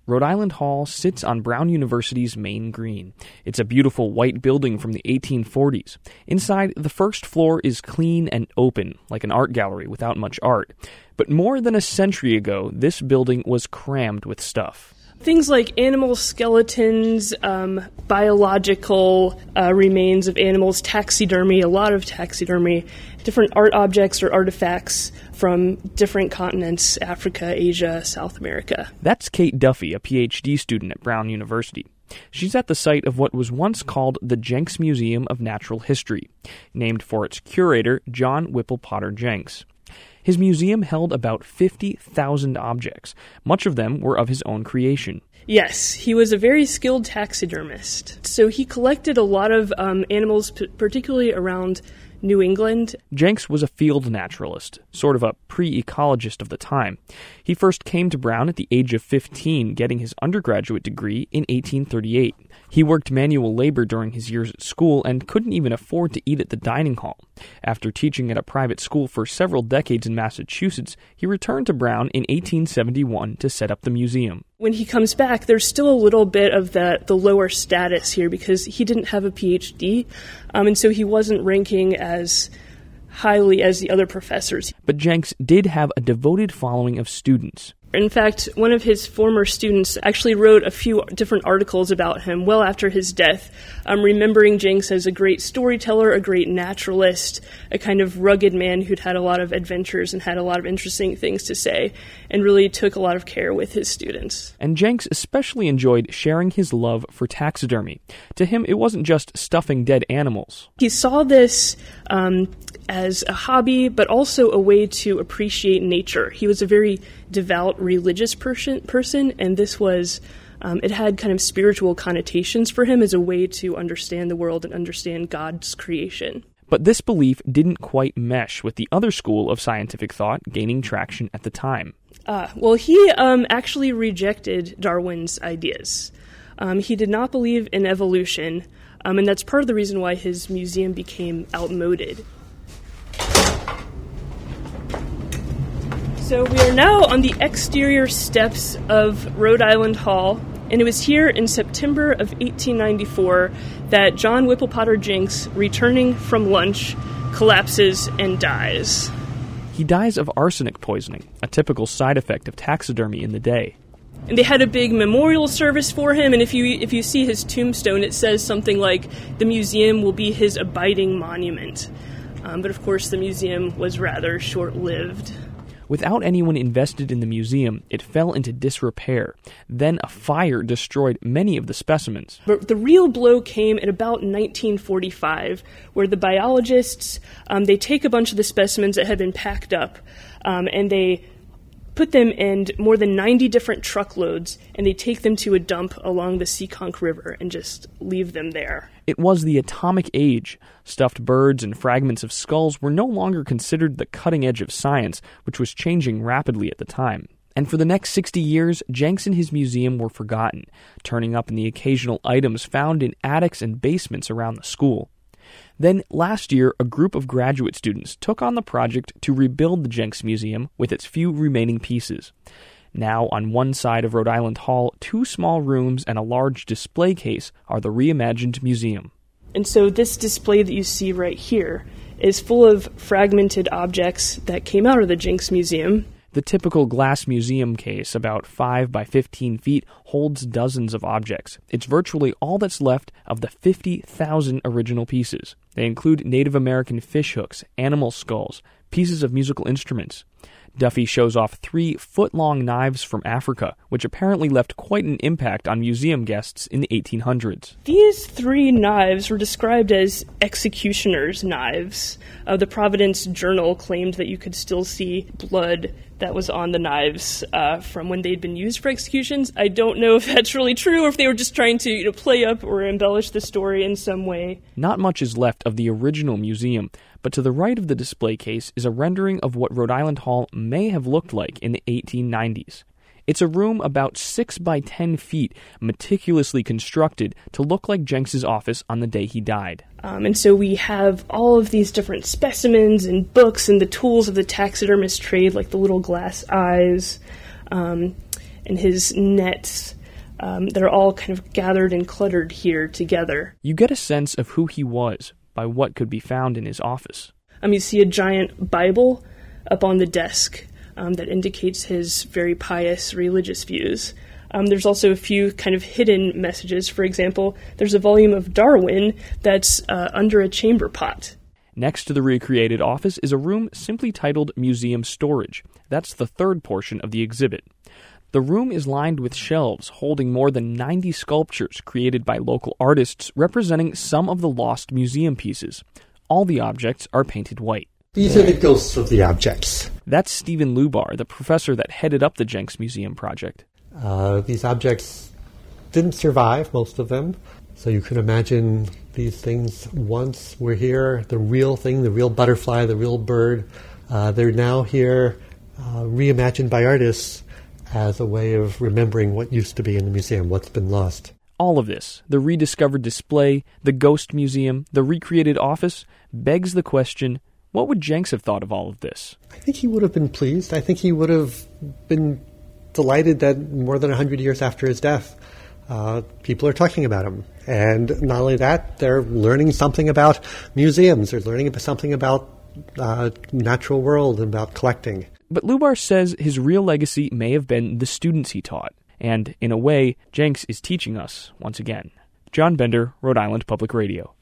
Rhode Island Hall sits on Brown University's main green. It's a beautiful white building from the 1840s. Inside, the first floor is clean and open, like an art gallery without much art. But more than a century ago, this building was crammed with stuff. Things like animal skeletons, biological remains of animals, taxidermy, a lot of taxidermy, different art objects or artifacts from different continents, Africa, Asia, South America. That's Kate Duffy, a PhD student at Brown University. She's at the site of what was once called the Jenks Museum of Natural History, named for its curator, John Whipple Potter Jenks. His museum held about 50,000 objects. Much of them were of his own creation. Yes, he was a very skilled taxidermist. So he collected a lot of animals, particularly around New England. Jenks was a field naturalist, sort of a pre-ecologist of the time. He first came to Brown at the age of 15, getting his undergraduate degree in 1838. He worked manual labor during his years at school and couldn't even afford to eat at the dining hall. After teaching at a private school for several decades in Massachusetts, he returned to Brown in 1871 to set up the museum. When he comes back, there's still a little bit of the lower status here because he didn't have a PhD, and so he wasn't ranking as highly as the other professors. But Jenks did have a devoted following of students. In fact, one of his former students actually wrote a few different articles about him well after his death, remembering Jenks as a great storyteller, a great naturalist, a kind of rugged man who'd had a lot of adventures and had a lot of interesting things to say, and really took a lot of care with his students. And Jenks especially enjoyed sharing his love for taxidermy. To him, it wasn't just stuffing dead animals. He saw this as a hobby, but also a way to appreciate nature. He was a very devout religious person, and this was, it had kind of spiritual connotations for him as a way to understand the world and understand God's creation. But this belief didn't quite mesh with the other school of scientific thought gaining traction at the time. Well, he actually rejected Darwin's ideas. He did not believe in evolution, and that's part of the reason why his museum became outmoded. So we are now on the exterior steps of Rhode Island Hall, and it was here in September of 1894 that John Whipple Potter Jenks, returning from lunch, collapses and dies. He dies of arsenic poisoning, a typical side effect of taxidermy in the day. And they had a big memorial service for him, and if you see his tombstone, it says something like, "The museum will be his abiding monument." But of course, the museum was rather short-lived. Without anyone invested in the museum, it fell into disrepair. Then a fire destroyed many of the specimens. But the real blow came at about 1945, where the biologists, they take a bunch of the specimens that had been packed up, and they put them in more than 90 different truckloads, and they take them to a dump along the Seekonk River and just leave them there. It was the atomic age. Stuffed birds and fragments of skulls were no longer considered the cutting edge of science, which was changing rapidly at the time. And for the next 60 years, Jenks and his museum were forgotten, turning up in the occasional items found in attics and basements around the school. Then, last year, a group of graduate students took on the project to rebuild the Jenks Museum with its few remaining pieces. Now, on one side of Rhode Island Hall, 2 small rooms and a large display case are the reimagined museum. And so this display that you see right here is full of fragmented objects that came out of the Jenks Museum. The typical glass museum case, about 5 by 15 feet, holds dozens of objects. It's virtually all that's left of the 50,000 original pieces. They include Native American fish hooks, animal skulls, pieces of musical instruments. Duffy shows off 3 foot-long knives from Africa, which apparently left quite an impact on museum guests in the 1800s. These 3 knives were described as executioner's knives. The Providence Journal claimed that you could still see blood that was on the knives from when they'd been used for executions. I don't know if that's really true or if they were just trying to play up or embellish the story in some way. Not much is left of the original museum, but to the right of the display case is a rendering of what Rhode Island Hall may have looked like in the 1890s. It's a room about 6 by 10 feet, meticulously constructed to look like Jenks's office on the day he died. And so we have all of these different specimens and books and the tools of the taxidermist trade, like the little glass eyes and his nets. that are all kind of gathered and cluttered here together. You get a sense of who he was by what could be found in his office. You see a giant Bible up on the desk that indicates his very pious religious views. There's also a few kind of hidden messages. For example, there's a volume of Darwin that's under a chamber pot. Next to the recreated office is a room simply titled Museum Storage. That's the third portion of the exhibit. The room is lined with shelves holding more than 90 sculptures created by local artists representing some of the lost museum pieces. All the objects are painted white. These are the ghosts of the objects. That's Stephen Lubar, the professor that headed up the Jenks Museum project. These objects didn't survive, most of them. So you can imagine these things once were here, the real thing, the real butterfly, the real bird. They're now here, reimagined by artists as a way of remembering what used to be in the museum, what's been lost. All of this, the rediscovered display, the ghost museum, the recreated office, begs the question, what would Jenks have thought of all of this? I think he would have been pleased. I think he would have been delighted that more than 100 years after his death, people are talking about him. And not only that, they're learning something about museums. They're learning something about natural world and about collecting. But Lubar says his real legacy may have been the students he taught. And in a way, Jenks is teaching us once again. John Bender, Rhode Island Public Radio.